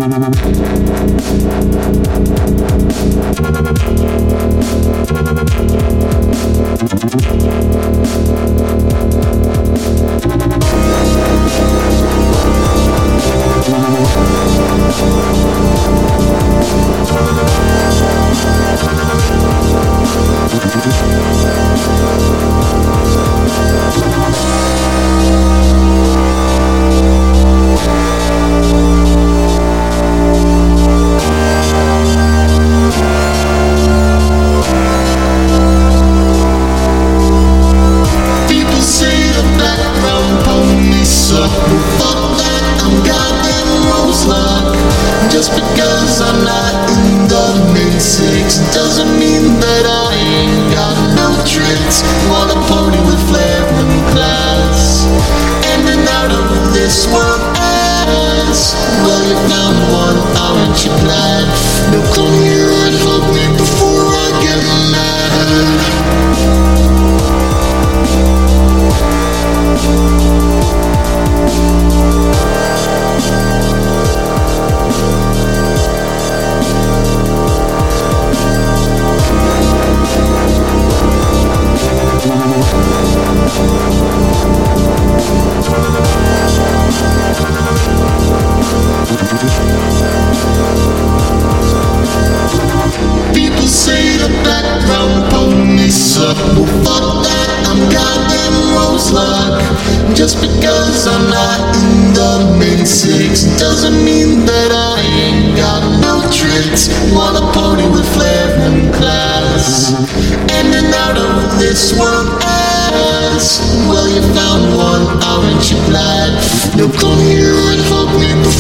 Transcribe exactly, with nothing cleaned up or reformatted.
Just because I'm not in the main six doesn't mean that I ain't got no tricks. Wanna party with flair and class, in and out of this world ass. Well, you found one, aren't you glad? Now come here and hug me before I get mad. People say the background ponies suck. Well, fuck that, I'm goddamn rose luck. Just because I'm not in the main six doesn't mean that I ain't got no tricks. Wanna party with flair and class, in and out of this world ass. Well, you found one, aren't you glad? Now come here and hug me before